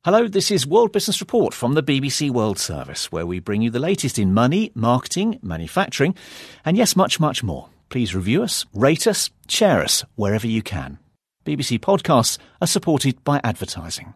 Hello, this is World Business Report from the BBC World Service, where we bring you the latest in money, marketing, manufacturing, and yes, much, much more. Please review us, rate us, share us wherever you can. BBC podcasts are supported by advertising.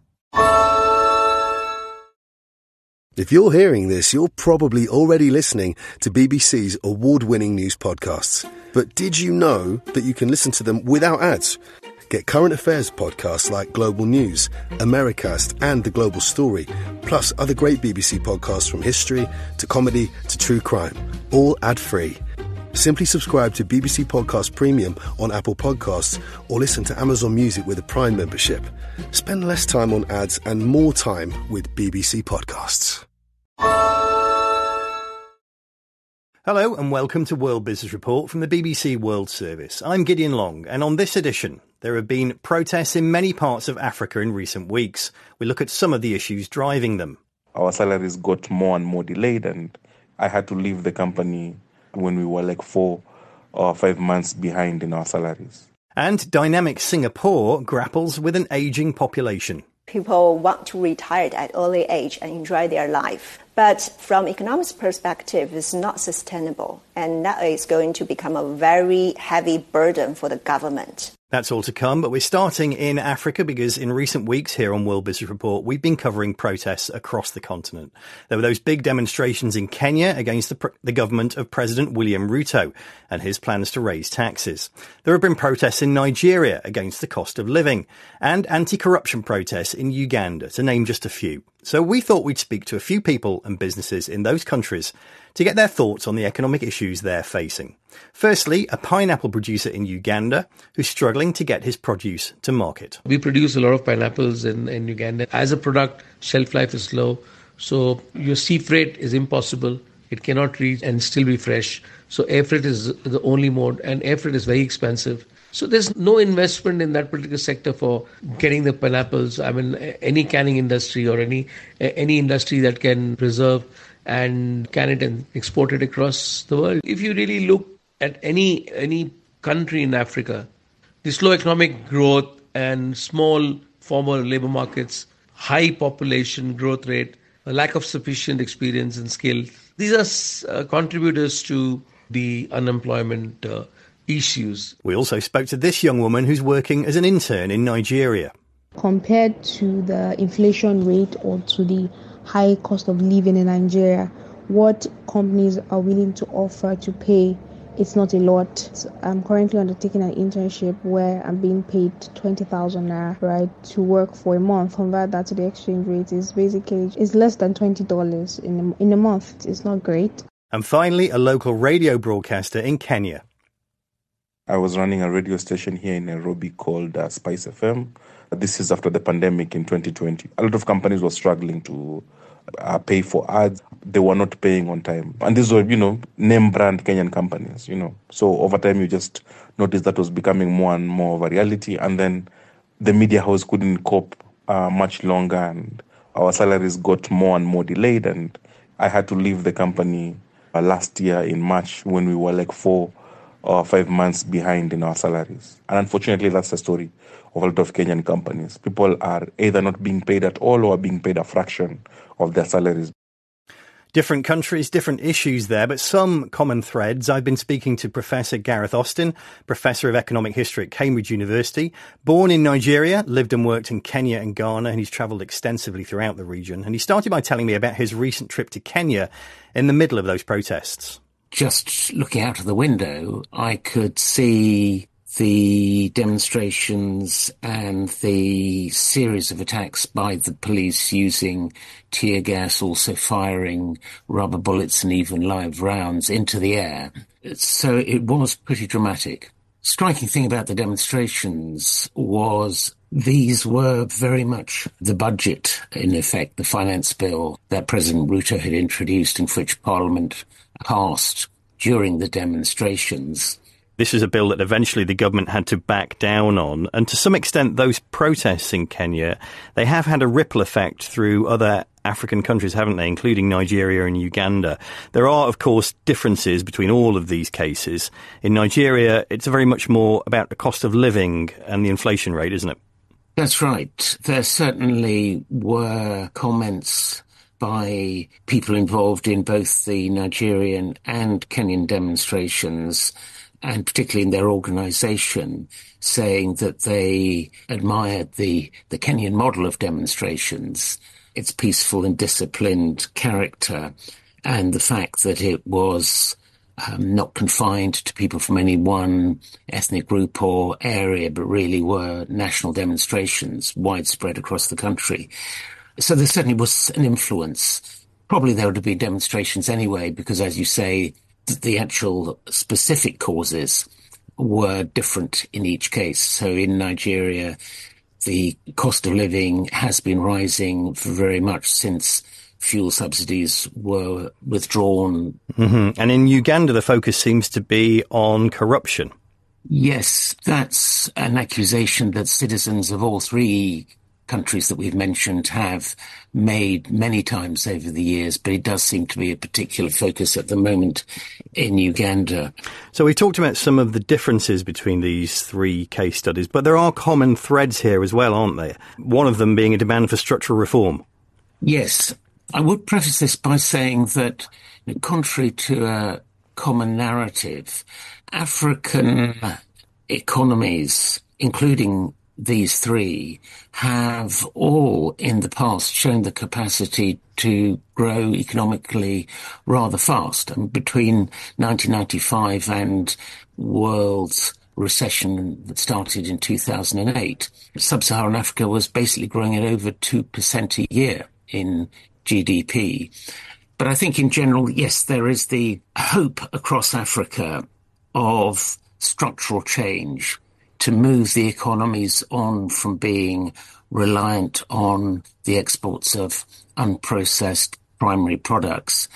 If you're hearing this, you're probably already listening to BBC's award-winning news podcasts. But did you know that you can listen to them without ads? Get current affairs podcasts like Global News, Americast and The Global Story, plus other great BBC podcasts from history to comedy to true crime, all ad-free. Simply subscribe to BBC Podcast Premium on Apple Podcasts or listen to Amazon Music with a Prime membership. Spend less time on ads and more time with BBC Podcasts. Hello and welcome to World Business Report from the BBC World Service. I'm Gideon Long, and on this edition, there have been protests in many parts of Africa in recent weeks. We look at some of the issues driving them. Our salaries got more and more delayed, and I had to leave the company when we were like 4 or 5 months behind in our salaries. And dynamic Singapore grapples with an ageing population. People want to retire at early age and enjoy their life. But from economic perspective, it's not sustainable. And that is going to become a very heavy burden for the government. That's all to come, but we're starting in Africa because in recent weeks here on World Business Report, we've been covering protests across the continent. There were those big demonstrations in Kenya against the government of President William Ruto and his plans to raise taxes. There have been protests in Nigeria against the cost of living and anti-corruption protests in Uganda, to name just a few. So we thought we'd speak to a few people and businesses in those countries to get their thoughts on the economic issues they're facing. Firstly, a pineapple producer in Uganda who's struggling to get his produce to market. We produce a lot of pineapples in Uganda. As a product, shelf life is low, so your sea freight is impossible. It cannot reach and still be fresh. So air freight is the only mode, and air freight is very expensive. So there's no investment in that particular sector for getting the pineapples. I mean, any canning industry or any industry that can preserve and can it and export it across the world. If you really look at any country in Africa, the slow economic growth and small formal labor markets, high population growth rate, a lack of sufficient experience and skill, these are contributors to the unemployment issues. We also spoke to this young woman who's working as an intern in Nigeria. Compared to the inflation rate or to the high cost of living in Nigeria, what companies are willing to offer to pay, it's not a lot. So I'm currently undertaking an internship where I'm being paid 20,000 naira, right, to work for a month. Convert that to the exchange rate is basically, it's less than $20 in a month. It's not great. And finally, a local radio broadcaster in Kenya. I was running a radio station here in Nairobi called Spice FM. This is after the pandemic in 2020. A lot of companies were struggling to pay for ads. They were not paying on time. And these were, name brand Kenyan companies, So over time, you just noticed that was becoming more and more of a reality. And then the media house couldn't cope much longer. And our salaries got more and more delayed. And I had to leave the company last year in March when we were like 4 or 5 months behind in our salaries. And unfortunately, that's the story of a lot of Kenyan companies. People are either not being paid at all or being paid a fraction of their salaries. Different countries, different issues there, but some common threads. I've been speaking to Professor Gareth Austin, Professor of Economic History at Cambridge University. Born in Nigeria, lived and worked in Kenya and Ghana, and he's travelled extensively throughout the region. And he started by telling me about his recent trip to Kenya in the middle of those protests. Just looking out of the window, I could see the demonstrations and the series of attacks by the police using tear gas, also firing rubber bullets and even live rounds into the air. So it was pretty dramatic. Striking thing about the demonstrations was these were very much the budget, in effect, the finance bill that President Ruto had introduced and which Parliament passed during the demonstrations. This is a bill that eventually the government had to back down on. And to some extent, those protests in Kenya, they have had a ripple effect through other African countries, haven't they, including Nigeria and Uganda. There are, of course, differences between all of these cases. In Nigeria, it's very much more about the cost of living and the inflation rate, isn't it? That's right. There certainly were comments by people involved in both the Nigerian and Kenyan demonstrations, and particularly in their organisation, saying that they admired the Kenyan model of demonstrations, its peaceful and disciplined character, and the fact that it was not confined to people from any one ethnic group or area, but really were national demonstrations widespread across the country. So there certainly was an influence. Probably there would have been demonstrations anyway, because, as you say, the actual specific causes were different in each case. So in Nigeria, the cost of living has been rising very much since fuel subsidies were withdrawn. Mm-hmm. And in Uganda, the focus seems to be on corruption. Yes, that's an accusation that citizens of all three countries that we've mentioned have made many times over the years, but it does seem to be a particular focus at the moment in Uganda. So we talked about some of the differences between these three case studies, but there are common threads here as well, aren't there? One of them being a demand for structural reform. Yes. I would preface this by saying that, contrary to a common narrative, African economies, including these three, have all in the past shown the capacity to grow economically rather fast. And between 1995 and world's recession that started in 2008, Sub-Saharan Africa was basically growing at over 2% a year in GDP. But I think in general, yes, there is the hope across Africa of structural change to move the economies on from being reliant on the exports of unprocessed primary products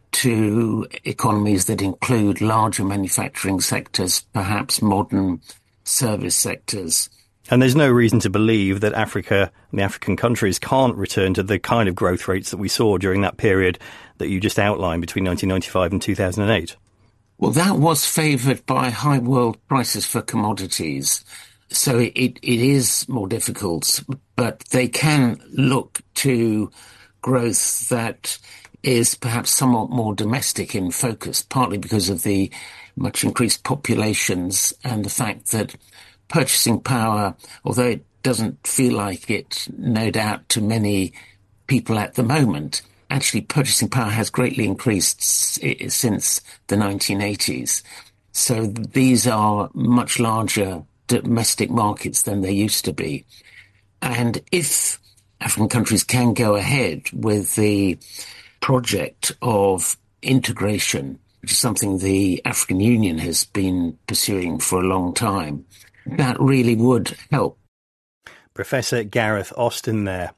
to economies that include larger manufacturing sectors, perhaps modern service sectors. And there's no reason to believe that Africa and the African countries can't return to the kind of growth rates that we saw during that period that you just outlined between 1995 and 2008. Well, that was favoured by high world prices for commodities. So it is more difficult, but they can look to growth that is perhaps somewhat more domestic in focus, partly because of the much increased populations and the fact that purchasing power, although it doesn't feel like it, no doubt, to many people at the moment, actually purchasing power has greatly increased since the 1980s. So these are much larger domestic markets than they used to be. And if African countries can go ahead with the project of integration, which is something the African Union has been pursuing for a long time, that really would help. Professor Gareth Austin there.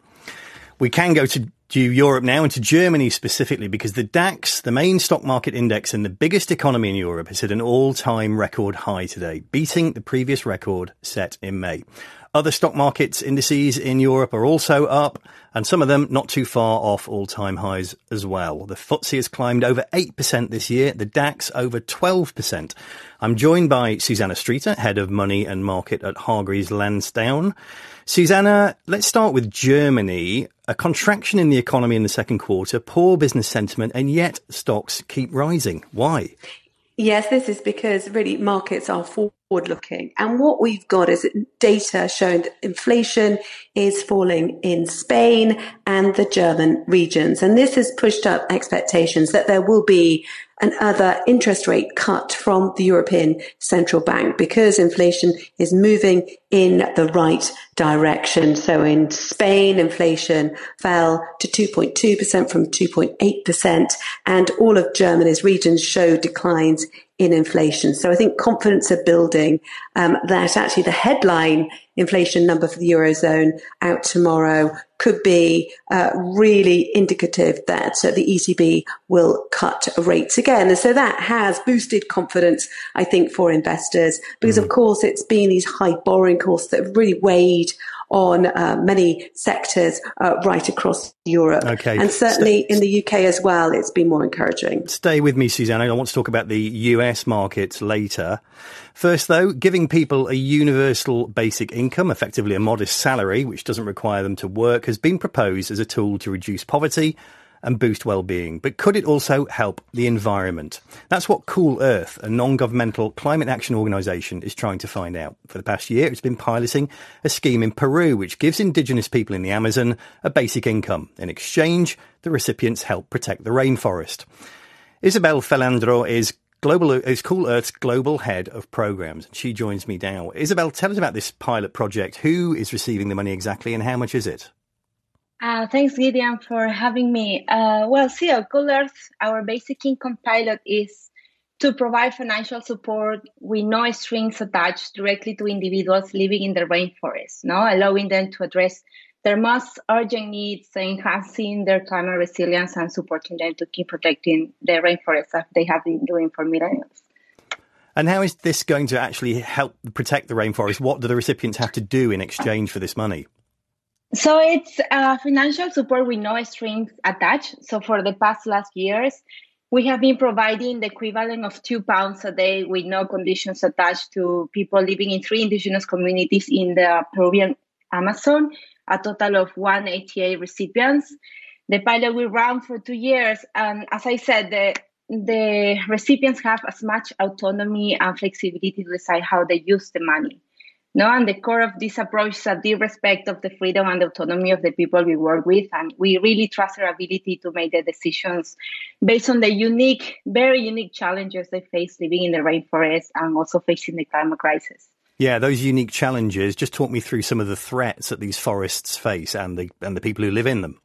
We can go to Europe now and to Germany specifically, because the DAX, the main stock market index and the biggest economy in Europe, has hit an all-time record high today, beating the previous record set in May. Other stock markets indices in Europe are also up, and some of them not too far off all-time highs as well. The FTSE has climbed over 8% this year, the DAX over 12%. I'm joined by Susanna Streeter, Head of Money and Market at Hargreaves Lansdown. Susanna, let's start with Germany. A contraction in the economy in the second quarter, poor business sentiment, and yet stocks keep rising. Why? Yes, this is because really markets are forward-looking. And what we've got is data showing that inflation is falling in Spain and the German regions. And this has pushed up expectations that there will be another interest rate cut from the European Central Bank because inflation is moving in the right direction. So in Spain, inflation fell to 2.2% from 2.8%, and all of Germany's regions show declines in inflation. So I think confidence are building that actually the headline inflation number for the Eurozone out tomorrow could be really indicative that the ECB will cut rates again. And so that has boosted confidence, I think, for investors, because of course it's been these high borrowing costs that have really weighed on many sectors right across Europe. Okay. And certainly in the UK as well, it's been more encouraging. Stay with me, Susanna. I want to talk about the US markets later. First, though, giving people a universal basic income, effectively a modest salary, which doesn't require them to work, has been proposed as a tool to reduce poverty and boost well-being. But could it also help the environment? That's what Cool Earth, a non-governmental climate action organisation, is trying to find out. For the past year, it's been piloting a scheme in Peru which gives indigenous people in the Amazon a basic income. In exchange, the recipients help protect the rainforest. Isabel Felandro is Cool Earth's global head of programs. She joins me now. Isabel, tell us about this pilot project. Who is receiving the money exactly and how much is it? Thanks, Gideon, for having me. Cool Earth, our basic income pilot is to provide financial support with no strings attached directly to individuals living in the rainforest, allowing them to address their most urgent needs, enhancing their climate resilience and supporting them to keep protecting the rainforest as they have been doing for millennia. And how is this going to actually help protect the rainforest? What do the recipients have to do in exchange for this money? So it's financial support with no strings attached. So for the last years, we have been providing the equivalent of £2 a day with no conditions attached to people living in 3 indigenous communities in the Peruvian Amazon, a total of 188 recipients. The pilot will run for 2 years. And as I said, the recipients have as much autonomy and flexibility to decide how they use the money. And the core of this approach is a deep respect of the freedom and autonomy of the people we work with. And we really trust their ability to make the decisions based on the very unique challenges they face living in the rainforest and also facing the climate crisis. Yeah, those unique challenges. Just talk me through some of the threats that these forests face and the people who live in them.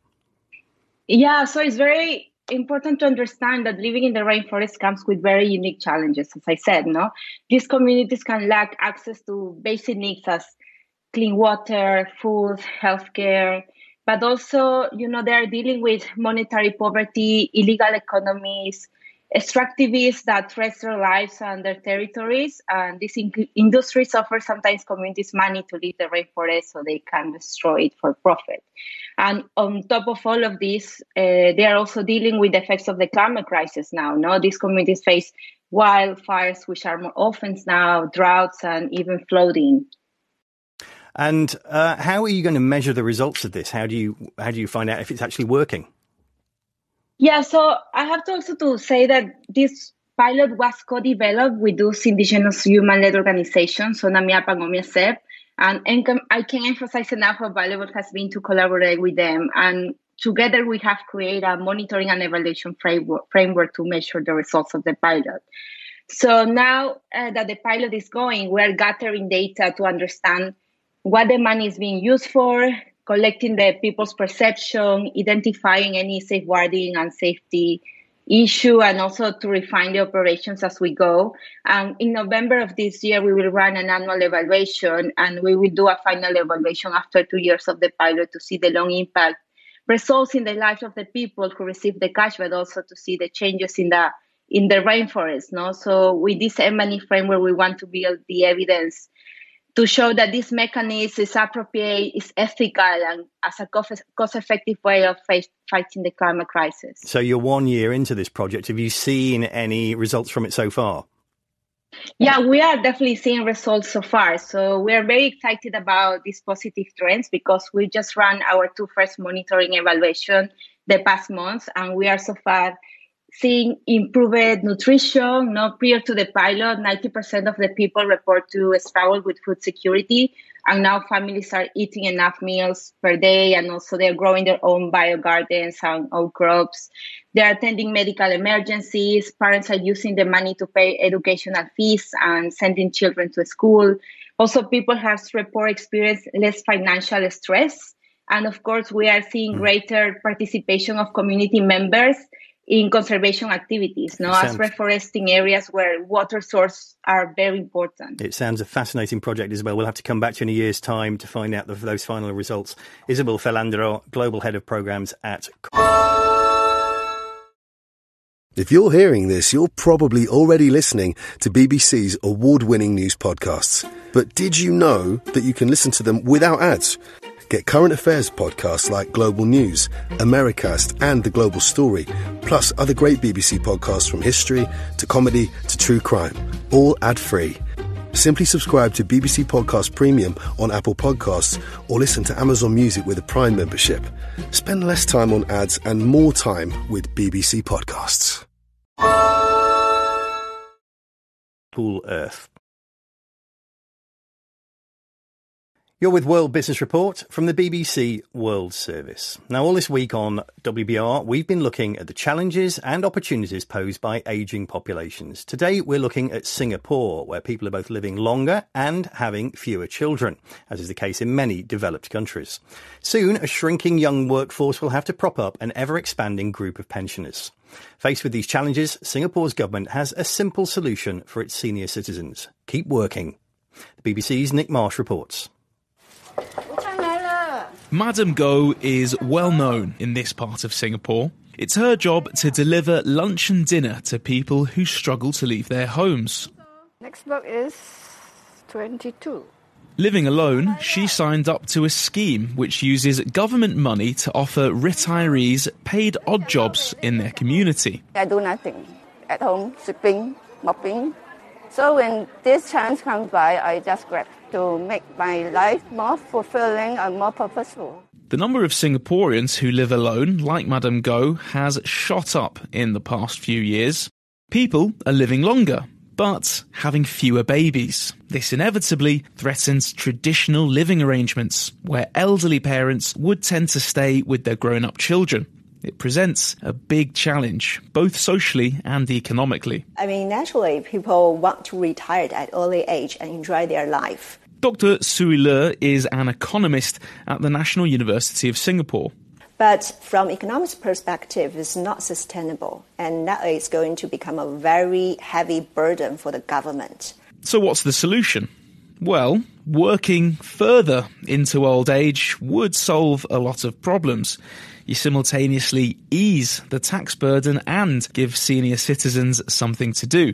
Yeah, so it's very important to understand that living in the rainforest comes with very unique challenges. As I said, these communities can lack access to basic needs as clean water, food, healthcare, but also, they are dealing with monetary poverty, illegal economies, extractivists that threat their lives and their territories. And this industries offer sometimes communities money to leave the rainforest so they can destroy it for profit. And on top of all of this, they are also dealing with the effects of the climate crisis now. These communities face wildfires, which are more often now, droughts and even flooding. And how are you going to measure the results of this? How do you find out if it's actually working? Yeah, so I have to also say that this pilot was co-developed with those indigenous human-led organizations, so NAMIAP and OMIASEP, and I can emphasize enough how valuable it has been to collaborate with them. And together we have created a monitoring and evaluation framework to measure the results of the pilot. So now that the pilot is going, we are gathering data to understand what the money is being used for, collecting the people's perception, identifying any safeguarding and safety issue, and also to refine the operations as we go. And in November of this year, we will run an annual evaluation, and we will do a final evaluation after 2 years of the pilot to see the long impact results in the lives of the people who receive the cash, but also to see the changes in the rainforest. So with this M&E framework, we want to build the evidence to show that this mechanism is appropriate, is ethical, and as a cost-effective way of fighting the climate crisis. So you're 1 year into this project. Have you seen any results from it so far? Yeah, we are definitely seeing results so far. So we are very excited about these positive trends because we just ran our 2 first monitoring evaluation the past months, and we are so far seeing improved nutrition. Prior to the pilot, 90% of the people report to struggle with food security. And now families are eating enough meals per day. And also they're growing their own bio gardens and own crops. They're attending medical emergencies. Parents are using the money to pay educational fees and sending children to school. Also, people have experienced less financial stress. And of course, we are seeing greater participation of community members in conservation activities, as reforesting areas where water sources are very important. It sounds a fascinating project, Isabel. We'll have to come back to you in a year's time to find out those final results. Isabel Felandro, Global Head of Programs at... If you're hearing this, you're probably already listening to BBC's award-winning news podcasts. But did you know that you can listen to them without ads? Get current affairs podcasts like Global News, Americast and The Global Story, plus other great BBC podcasts from history to comedy to true crime, all ad-free. Simply subscribe to BBC Podcast Premium on Apple Podcasts or listen to Amazon Music with a Prime membership. Spend less time on ads and more time with BBC Podcasts. Pool Earth. You're with World Business Report from the BBC World Service. Now, all this week on WBR, we've been looking at the challenges and opportunities posed by ageing populations. Today, we're looking at Singapore, where people are both living longer and having fewer children, as is the case in many developed countries. Soon, a shrinking young workforce will have to prop up an ever-expanding group of pensioners. Faced with these challenges, Singapore's government has a simple solution for its senior citizens. Keep working. The BBC's Nick Marsh reports. Madam Goh is well known in this part of Singapore. It's her job to deliver lunch and dinner to people who struggle to leave their homes. Next book is 22. Living alone, she signed up to a scheme which uses government money to offer retirees paid odd jobs in their community. I do nothing. At home, sweeping, mopping. So when this chance comes by, I just grab to make my life more fulfilling and more purposeful. The number of Singaporeans who live alone, like Madam Goh, has shot up in the past few years. People are living longer, but having fewer babies. This inevitably threatens traditional living arrangements, where elderly parents would tend to stay with their grown-up children. It presents a big challenge, both socially and economically. I mean, naturally, people want to retire at early age and enjoy their life. Dr. Sui Le is an economist at the National University of Singapore. But from economics perspective, it's not sustainable, and that is going to become a very heavy burden for the government. So what's the solution? Well, working further into old age would solve a lot of problems. You simultaneously ease the tax burden and give senior citizens something to do.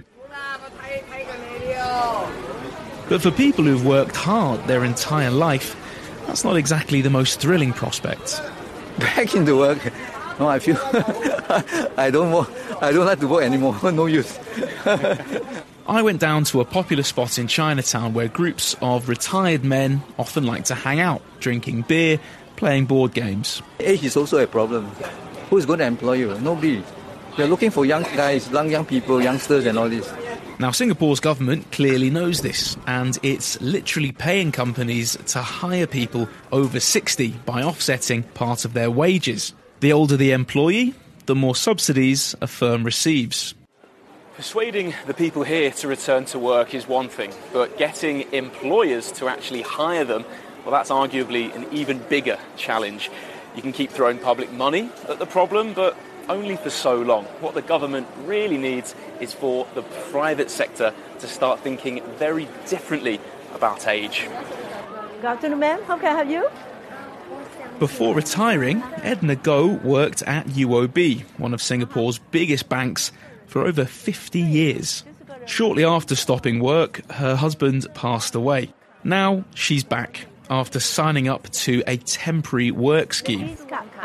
But for people who've worked hard their entire life, that's not exactly the most thrilling prospect. Back into work, no, I feel I don't like to work anymore. No use. I went down to a popular spot in Chinatown where groups of retired men often like to hang out, drinking beer, playing board games. Age is also a problem. Who's going to employ you? Nobody. They're looking for young guys, young people, youngsters and all this. Now, Singapore's government clearly knows this, and it's literally paying companies to hire people over 60 by offsetting part of their wages. The older the employee, the more subsidies a firm receives. Persuading the people here to return to work is one thing, but getting employers to actually hire them, well, that's arguably an even bigger challenge. You can keep throwing public money at the problem, but only for so long. What the government really needs is for the private sector to start thinking very differently about age. Good afternoon, ma'am. How can I help you? Before retiring, Edna Goh worked at UOB, one of Singapore's biggest banks, for over 50 years. Shortly after stopping work, her husband passed away. Now she's back, after signing up to a temporary work scheme.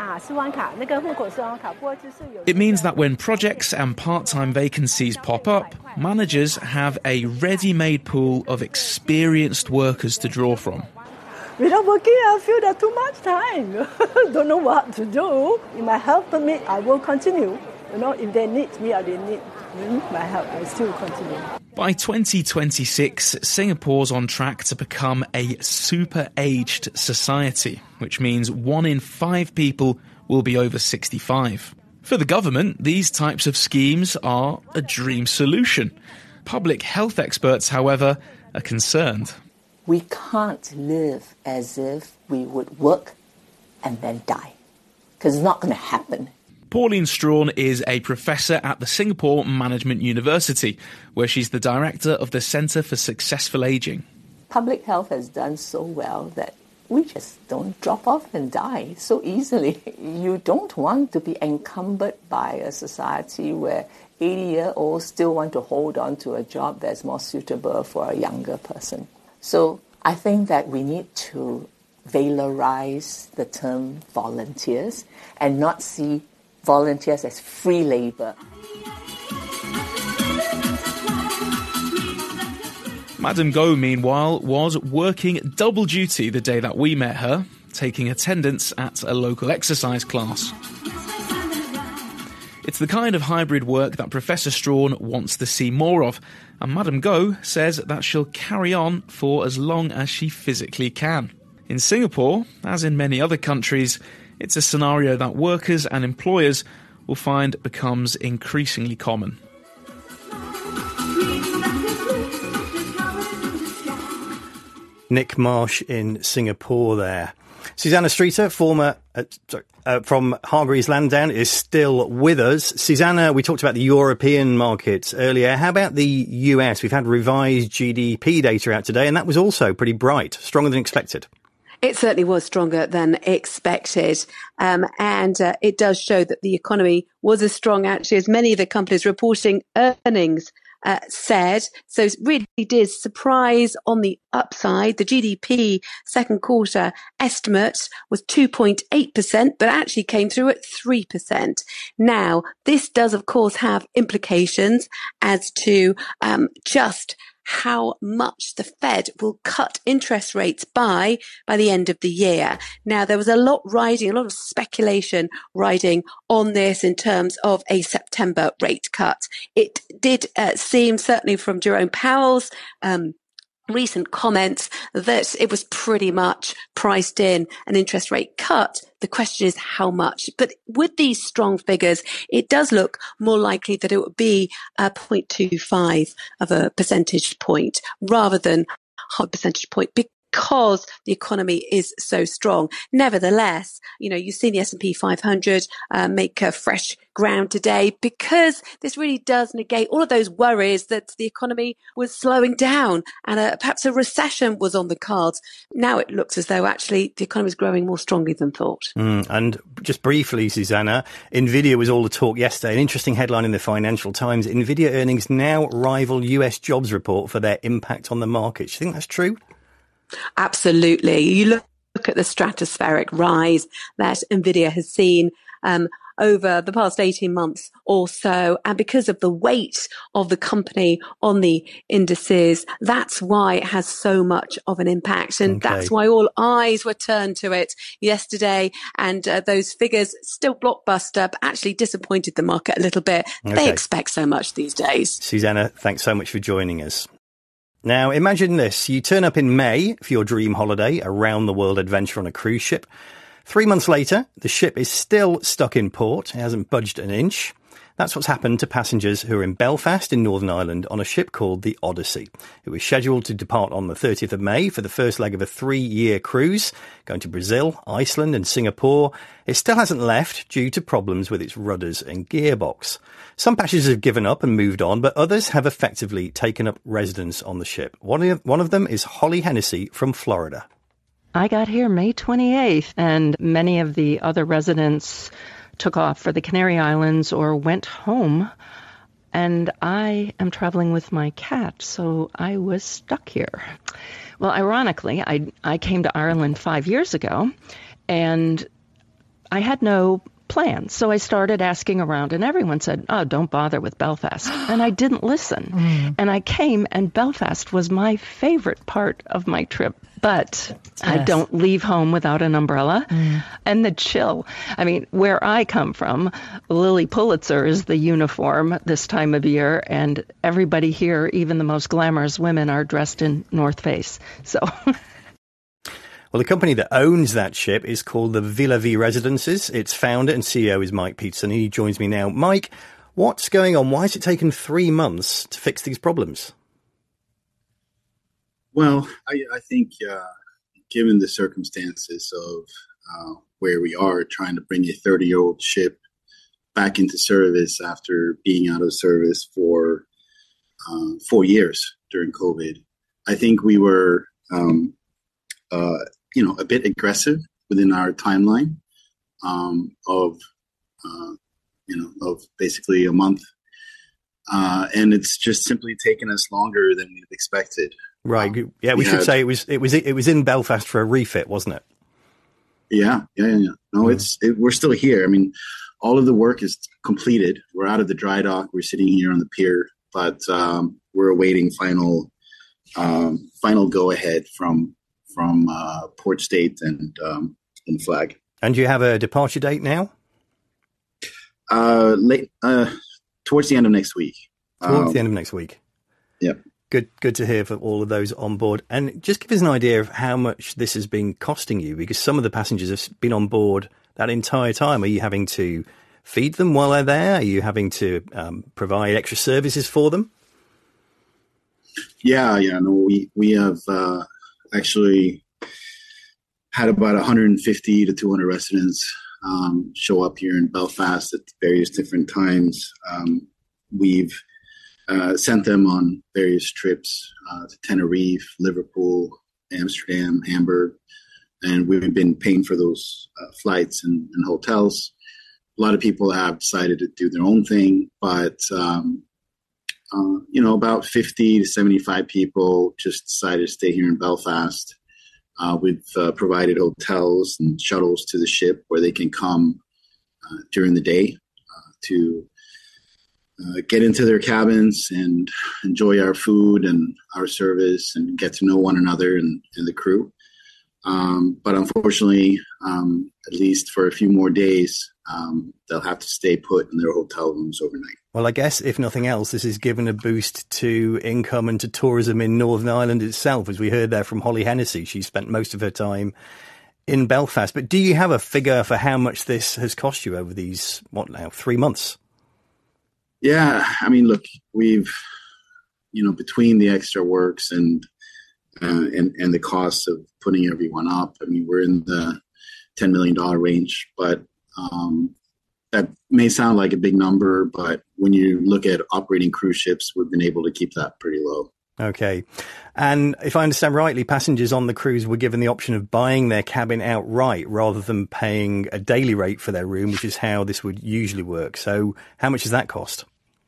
It means that when projects and part-time vacancies pop up, managers have a ready-made pool of experienced workers to draw from. Without working, I feel that too much time. Don't know what to do. If my health permit, I will continue. If they need me or they need my help, I still continue. By 2026, Singapore's on track to become a super-aged society, which means 1 in 5 people will be over 65. For the government, these types of schemes are a dream solution. Public health experts, however, are concerned. We can't live as if we would work and then die, because it's not going to happen. Pauline Strawn is a professor at the Singapore Management University, where she's the director of the Centre for Successful Ageing. Public health has done so well that we just don't drop off and die so easily. You don't want to be encumbered by a society where 80-year-olds still want to hold on to a job that's more suitable for a younger person. So I think that we need to valorize the term volunteers and not see volunteers as free labor. Madam Goh, meanwhile, was working double duty the day that we met her, taking attendance at a local exercise class. It's the kind of hybrid work that Professor Strawn wants to see more of, and Madam Goh says that she'll carry on for as long as she physically can. In Singapore, as in many other countries, it's a scenario that workers and employers will find becomes increasingly common. Nick Marsh in Singapore there. Susanna Streeter, former from Hargreaves Lansdown, is still with us. Susanna, we talked about the European markets earlier. How about the US? We've had revised GDP data out today, and that was also pretty bright, stronger than expected. It certainly was stronger than expected. And it does show that the economy was as strong, actually, as many of the companies reporting earnings said. So it really did surprise on the upside. The GDP second quarter estimate was 2.8%, but actually came through at 3%. Now, this does, of course, have implications as to just how much the Fed will cut interest rates by the end of the year. Now, there was a lot of speculation riding on this in terms of a September rate cut. It did seem, certainly from Jerome Powell's recent comments, that it was pretty much priced in an interest rate cut. The question is how much. But with these strong figures, it does look more likely that it would be 0.25 of a percentage point rather than half percentage point, because the economy is so strong. Nevertheless, you've seen the S&P 500 make fresh ground today, because this really does negate all of those worries that the economy was slowing down and perhaps a recession was on the cards. Now it looks as though actually the economy is growing more strongly than thought. And just briefly, Susanna, NVIDIA was all the talk yesterday. An interesting headline in the Financial Times: NVIDIA earnings now rival US jobs report for their impact on the market. Do you think that's true? Absolutely. You look at the stratospheric rise that NVIDIA has seen over the past 18 months or so. And because of the weight of the company on the indices, that's why it has so much of an impact. And that's why all eyes were turned to it yesterday. And those figures, still blockbuster, but actually disappointed the market a little bit. They expect so much these days. Susanna, thanks so much for joining us. Now, imagine this. You turn up in May for your dream holiday, a round-the-world adventure on a cruise ship. 3 months later, the ship is still stuck in port. It hasn't budged an inch. That's what's happened to passengers who are in Belfast in Northern Ireland on a ship called the Odyssey. It was scheduled to depart on the 30th of May for the first leg of a 3-year cruise, going to Brazil, Iceland and Singapore. It still hasn't left due to problems with its rudders and gearbox. Some passengers have given up and moved on, but others have effectively taken up residence on the ship. One of them is Holly Hennessy from Florida. I got here May 28th, and many of the other residents took off for the Canary Islands or went home. And I am traveling with my cat, so I was stuck here. Well, ironically, I came to Ireland 5 years ago, and I had no plans. So I started asking around, and everyone said, oh, don't bother with Belfast. And I didn't listen. And I came, and Belfast was my favorite part of my trip. But I don't leave home without an umbrella. And the chill. I mean, where I come from, Lily Pulitzer is the uniform this time of year, and everybody here, even the most glamorous women, are dressed in North Face. So... Well, the company that owns that ship is called the Villa V Residences. Its founder and CEO is Mike Peterson. He joins me now. Mike, what's going on? Why has it taken 3 months to fix these problems? Well, I think given the circumstances of where we are, trying to bring a 30-year-old ship back into service after being out of service for 4 years during COVID, I think we were... a bit aggressive within our timeline of basically a month. And it's just simply taken us longer than we've expected. Right. Yeah, we should say it was in Belfast for a refit, wasn't it? Yeah. No, we're still here. I mean, all of the work is completed. We're out of the dry dock. We're sitting here on the pier, but we're awaiting final go ahead from Port State and Flag. And do you have a departure date now? Towards the end of next week. Towards the end of next week. Yeah. Good to hear for all of those on board. And just give us an idea of how much this has been costing you, because some of the passengers have been on board that entire time. Are you having to feed them while they're there? Are you having to provide extra services for them? Yeah. No, we have actually had about 150 to 200 residents show up here in Belfast at various different times. We've sent them on various trips to Tenerife, Liverpool, Amsterdam, Hamburg, and we've been paying for those flights and hotels. A lot of people have decided to do their own thing, but about 50 to 75 people just decided to stay here in Belfast. We've provided hotels and shuttles to the ship where they can come during the day to get into their cabins and enjoy our food and our service and get to know one another and the crew. But unfortunately, at least for a few more days, they'll have to stay put in their hotel rooms overnight. Well, I guess, if nothing else, this has given a boost to income and to tourism in Northern Ireland itself. As we heard there from Holly Hennessy, she spent most of her time in Belfast. But do you have a figure for how much this has cost you over these, 3 months? Yeah, I mean, look, we've, between the extra works and the cost of putting everyone up, I mean, we're in the $10 million range, but that may sound like a big number, but when you look at operating cruise ships, we've been able to keep that pretty low. Okay. And if I understand rightly, passengers on the cruise were given the option of buying their cabin outright rather than paying a daily rate for their room, which is how this would usually work. So how much does that cost?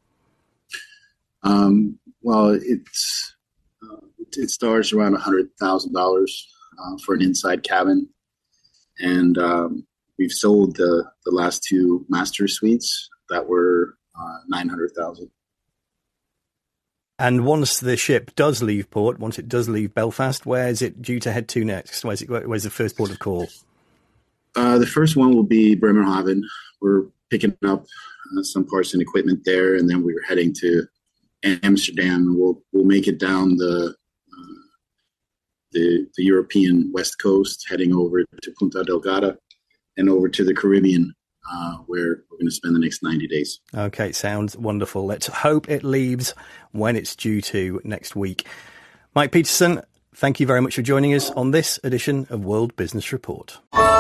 Well, it starts around $100,000 for an inside cabin. And we've sold the last two master suites that were $900,000. And once the ship does leave port, once it does leave Belfast, where is it due to head to next? Where's the first port of call? The first one will be Bremerhaven. We're picking up some parts and equipment there, and then we're heading to Amsterdam. We'll make it down the European west coast, heading over to Punta Delgada and over to the Caribbean, where we're going to spend the next 90 days. Okay, sounds wonderful. Let's hope it leaves when it's due to next week. Mike Peterson, thank you very much for joining us on this edition of World Business Report.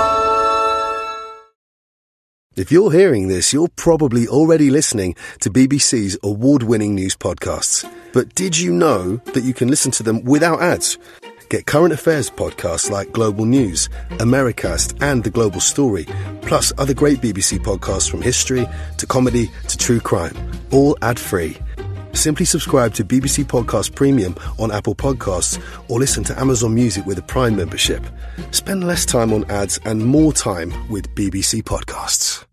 If you're hearing this, you're probably already listening to BBC's award-winning news podcasts. But did you know that you can listen to them without ads? Get current affairs podcasts like Global News, Americast and The Global Story, plus other great BBC podcasts from history to comedy to true crime, all ad-free. Simply subscribe to BBC Podcast Premium on Apple Podcasts or listen to Amazon Music with a Prime membership. Spend less time on ads and more time with BBC Podcasts.